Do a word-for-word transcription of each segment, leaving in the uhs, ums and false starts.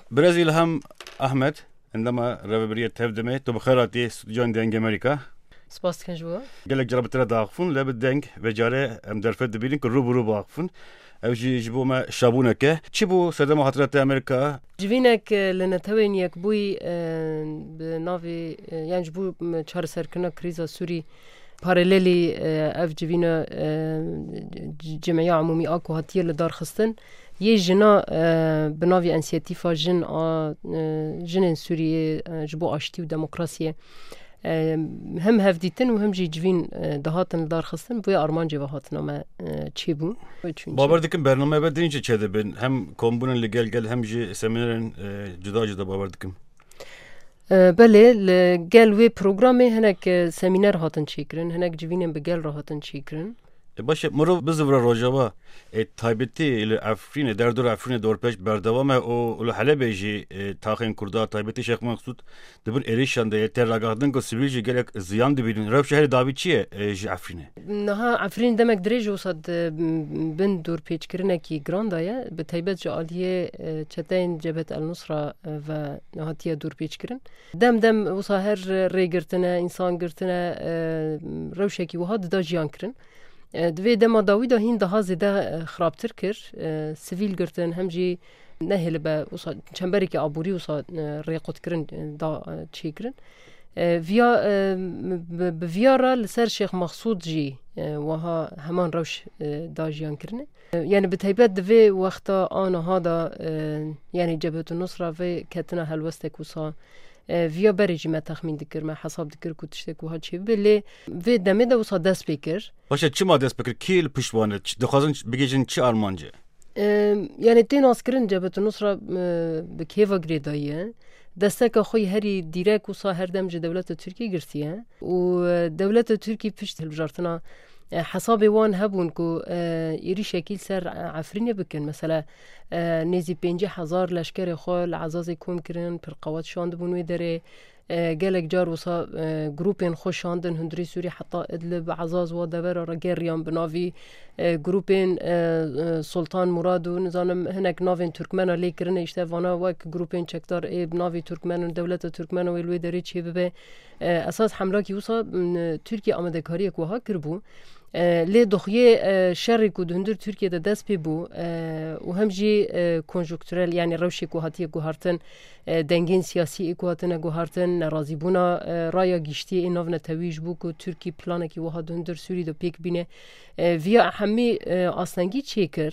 برازيل هم أحمد عندما رببرية تهدمه تو بخيراتي استوديون دنج أمريكا سپاس کن جوا قالك جربت ترى داخفون لابد دنج بجاره ام درفت دبيرين كل روب روب داخفون او جي جبو ما شابونه كه تشبو سدما خاطرات امريكا جوینک لنتوین یک بوی بناوی یعنی جبو چهار سرکنا کریزا سوری پاراللی اف جوینا جمعیه عمومی آکو هاتیه لدار خستن یه جنا بناوی انسیاتیفا جن جن سوریه جبو آشتی و دموکراسیه هم هفدیتن و هم جی جوین دهاتن دار خستن بوی آرمان جوا هاتنا ما چی بو باور دکم برنامه بعد اینجا چه دبن هم کمبونن لگل گل هم جی سمینرن جدا جدا باور دکم بله لگل وی پروگرامی هنک سمینر هاتن چیکرن هنک جوینن بگل را هاتن چیکرن باشه مرو بزور روجاوا تایبتی ال افرین در دور افرین دور پیش بردوام او ال حلب جی تاخین کردا تایبتی شیخ مقصود دبر اریشان ده تراگاردن کو سیویل جی گلک زیان دبیرن رف شهر داوی چیه جی افرینه نه افرین دمک دریج وصد بن دور پیچ کرنه کی گراندایا به تایبت جالیه چتین جبهت النصره و نهاتیه دور پیچ کرن دم دم وصاهر ریگرتنه انسان گرتنه روشکی وهاد دا جیان کرن دوی دما داویدا هین ده زیده خرابتر کر سیویل گرتن همجی نهل به وصا چنبری که آبوری وصا ریقت کرن دا چی کرن ویا بویارا لسر شیخ مقصود جی وها همان روش دا جیان کرنه یعنی بتایبت دوی وقتا آنها دا یعنی جبهت النصره و کتنا هلوستک وصا ویا برجی ما تخمین دکر ما حساب دکر کتشتک و ها چی بله و دمه دا وصا دست بکر باشه چی ما دست بکر کی پشتوانه دخوازن بگیجن چی آرمانجه یعنی تین آسکرین جبهت النصره به کیوا گریداییه دستک خوی هری دیرک وصا هر دم جه دولت ترکی گرتیه و دولت ترکی پشت هلبجارتنا حساب وان هبون کو ایری شکل سر عفرینه بکن مثلا نزی پنجه هزار لشکر خال عزاز کم کرن پر قوات شاند بونوی داره گلک جار وصا گروپین خوش شاندن هندری سوری حتی ادلب عزاز و دبر را گریان بناوی گروپین سلطان مراد و نظام هنک ناوین ترکمن لی کرن اشته وانا وک گروپین چکدار ای بناوی ترکمن دولت ترکمن و الوی داره چی ببه اساس حمله کی وصا ترکیه آماده کاری کو ها کربو لی دخیه شری کو دندر ترکیه ده دست پی بو و هم جی کنجکتورل یعنی روشی کو هاتیه گوهرتن دنگین سیاسی کو هاتنه گوهرتن ناراضی بونا رایا گشتی اینو نتویج بو کو ترکی پلان کی وها دندر سوری دو پیک بینه ویا همی اصلنگی چیکر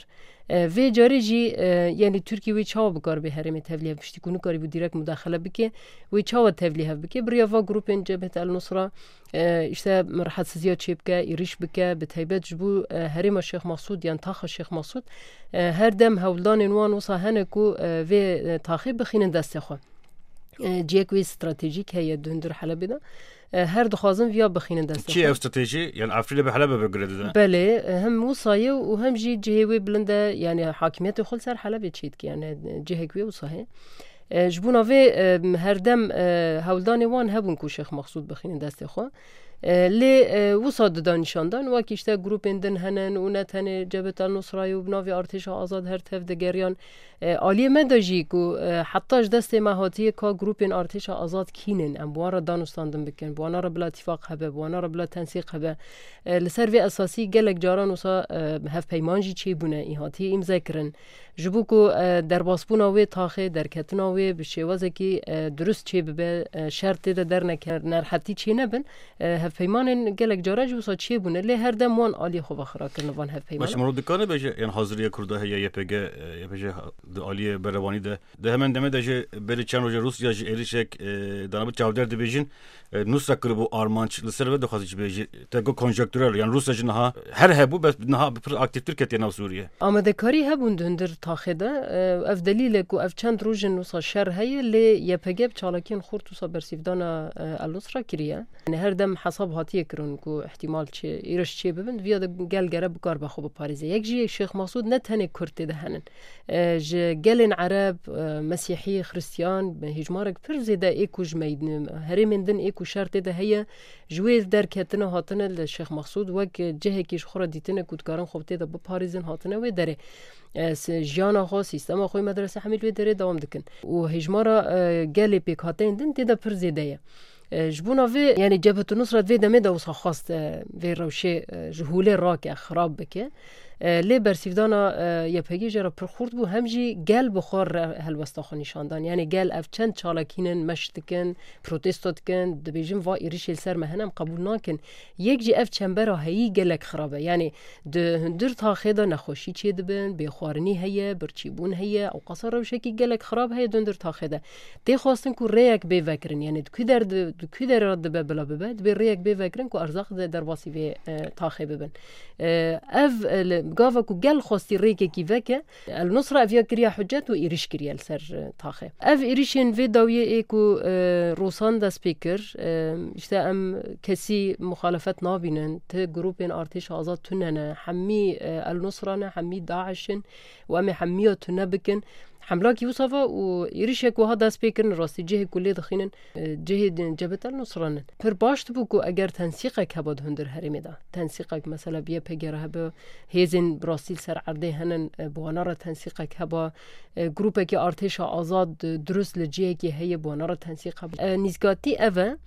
و جاری جی یعنی ترکی وی چاو بکار به هرم تبلیغ پشتی کنو کاری بود دیرک مداخله بکه وی چاو تبلیغ بکه بریا و گروپ جبهت النصره işte مرحلسizya çepke iriş bike bi taybet jbu herêma Şeyh Masud yan taxa Şeyh Masud her dem hewldanên wan wisa hene ku vê taxê bixînin destê xwe ciyek wê stratejîk heye dundir Helebê de her dixwazin viya bixînin destê xwe çi ev strateji yani Afrinê bi Helebê bigirê de belê hem wisayê û hem jî cihê wê bilind e yani hakimiyetê xwe ser Helebê çêdike yani cihek wê wisa heye جبونا وی هر دم هولدانی وان هبون کو شیخ مقصود بخینن دست خو لی وصاد دانشاندان و کیشته گروپ اندن هنن و نتنه جبهت النصره و بناوی ارتش آزاد هر تف دگریان عالی مداجی کو حتاش دست مهاتی کا گروپ ارتش آزاد کینن ام بوارا دانستاندن بکن بوانا را بلا اتفاق هبه بوانا را بلا تنسیق هبه لسر وی اساسی گلک جاران وسا هف پیمانجی چی بونه ایهاتی امضا کرن جبو کو در باسبونا وی تاخه در کتنا وی به شوازه کی درست چی به شرط ده در نکر نرحتی چی نبن هف پیمان گلک جارج وسا چی بونه لی هر دم وان عالی خو بخرا کرن وان هف پیمان باش مرود کنه بشه یعنی حاضریه کرده هي یپگ یپج عالی بروانی ده ده hemen deme de je beri çan hoca Rusya erişek danabı çavder de bejin nusra kırbu armanç lisel ve de xaziç beji tego konjonktürel yani Rusyacın ha her hebu bes ha aktif Türkiye nav Suriye amadekari hebun döndür taxida ev delile ku ev çand rojin nusa şer heye li yepg çalakın xurtusa bersivdana el-Nusra kiriye yani her dem حساب هاتیه کرن کو احتمال چه ایرش چه ببند ویا گل گره بکار بخو به پاریزه یک جی شیخ مسعود نه تنه کرد ده هنن ج گلن عرب مسیحی خریستیان هجمارک پر زیده ایکو جمید هری مندن ایکو شرط ده هيا جوی در کتنه هاتنه لشیخ مسعود وک جه کیش خورا دیتنه کودکارن خوبته ده به پاریزن هاتنه و دره جیانا خو سیستم خو مدرسه حمیل و دره دوام دکن و هجمارا گلی پیک هاتین دن دیده پر زیده جبونا في يعني جبهة النصرة في دمدا وصا خاص في روشي جهولي راك خراب بك لی برسیدانا یپگی جرا پرخورد بو همجی گل بخور هلوستا خو نشاندان یعنی گل اف چند چالاکینن مشتکن پروتستات کن دبیجم وا ایریش سر مهنم قبول ناکن یک جی اف چنبرا هی گلک خرابه یعنی د در تا خدا نخوشی چی دبن بخوارنی هيا برچیبون هيا او قصر روشکی گلک خراب هي دندر تا خدا دی خواستن کو ریک به وکرن یعنی د کدر د کدر رد به بلا به به ریک به وکرن کو ارزاق در واسی به تا خبن اف گاوا کو گل خواستی ریک کی وکه النصره افیا کریا حجت و ایریش کریا سر تاخه اف ایریشن و داویه اکو روسان دا سپیکر işte ام کسی مخالفت نابینن ته گروپین ارتش آزاد تننه حمی النصره حمی داعشن و ام حمیه تنبکن حملاك يوصفا ويريشك وهذا سبيكر راستي جهه كلية دخينن جهه جبهة النصرانن پر باشت بوكو اگر تنسيقك هباد هندر هرمي دا تنسيقك مثلا بيه پگره هبا هيزن براسيل سر عرده هنن بوانارا تنسيقك هبا گروپك ارتش آزاد درست لجهه که هي بوانارا تنسيق هبا نيزگاتي اوه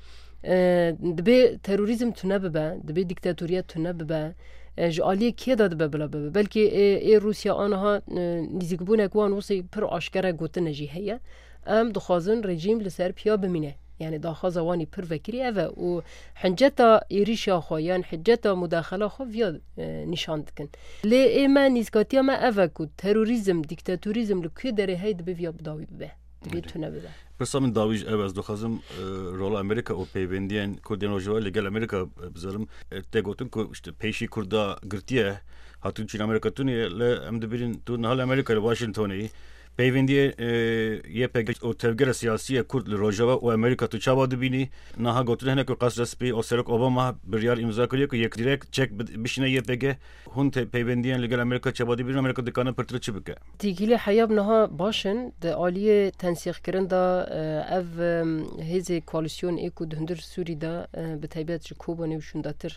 دبي تروریزم تنببه دبي دیکتاتوریت تنببه جالی کی داد به بلا به بلکه ای روسیا آنها نزدیک بونه کوان وسی پر آشکار گوته نجی هیا ام دخوازن رژیم لسر پیا بمینه یعنی داخل زوانی پر وکری اوه و حنجتا ایریشا خویان حجتا مداخله خو ویاد نشان دکن لی ایما نیزکاتی ما اوه کو تروریزم دیکتاتوریزم لکی داره هید به ویا بداوی به بیتونه بده پرسا من داویج اواز دخوازم رول امریکا و پیوندیان کردین روجوال لگل امریکا بذارم تگوتن که işte پیشی کردا گرتیه هاتون چین امریکا تونی ل ام دبیرین تو نهال امریکا ل واشنگتونی پیوندی یه پگ او تفگر سیاسی کرد ل روجوا و امریکا تو چابا دبینی نه گوتن هنه که قصر سپی او سرک اوباما بریار امضا کریه که یک دیرک چک بشینه یه پگ هون پیوندیان لگل امریکا چابا دبین امریکا دکانه پرتر چی بکه دیگلی حیاب نه باشن د عالیه تنسیق کردن دا اف هزی کواليسيون ایکو دهندر سوری دا به تایبیت کوبا نوشون داتر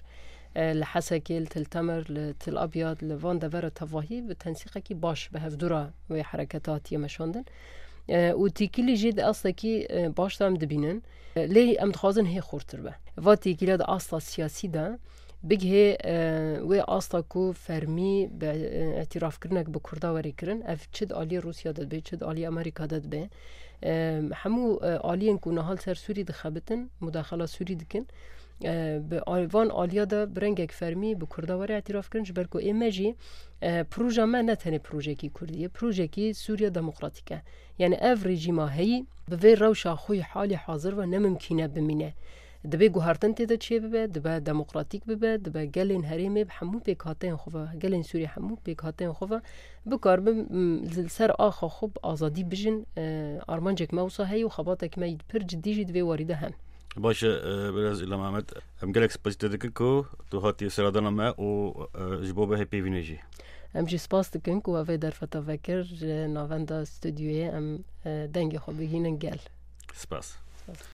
لحسكيل تلتمر لتل أبيض لفان دفر تفاهي بتنسيقه كي باش بهفدورا وحركاتات يمشاندن وتيكيلي جيد أصلا كي باش تام دبينن ليه أم دخازن هي خورتر به واتي كيلا دا أصلا سياسي دا بگه و أصلا كو فرمي باعتراف كرنك بكردا وريكرن اف چد آلي روسيا داد به چد آلي أمريكا داد به همو آليين كو نهال سر سوري دخبتن مداخلة سوري دكن به آلوان آلیا دا برنگک فرمی به کردواری اعتراف کرنش برکو ایمجی پروژه ما نتنه پروژه کی کردیه پروژه کی سوریا دموکراتیکه یعنی اف رژیما هی به وی روشا خوی حالی حاضر و نممکنه بمینه دبی گوهرتن تیدا چه ببه دبه دموکراتیک ببه دبه گلین هریمه همو پیکاتین خوبه گلین سوری همو پیکاتین خوبه بکار بم سر آخا خوب آزادی بجن آرمانجک موسا هی و خباتک ما پر جدی جد وی وارده هن باشه براز إلا محمد هم گلک سپاس دادکن کو تو هاتی سرادانا ما و جبوبه هی پیوینجی هم جی سپاس دکن کو اوه در فتا وکر ناوندا استودیوی هم دنگ خواب بگینن گل سپاس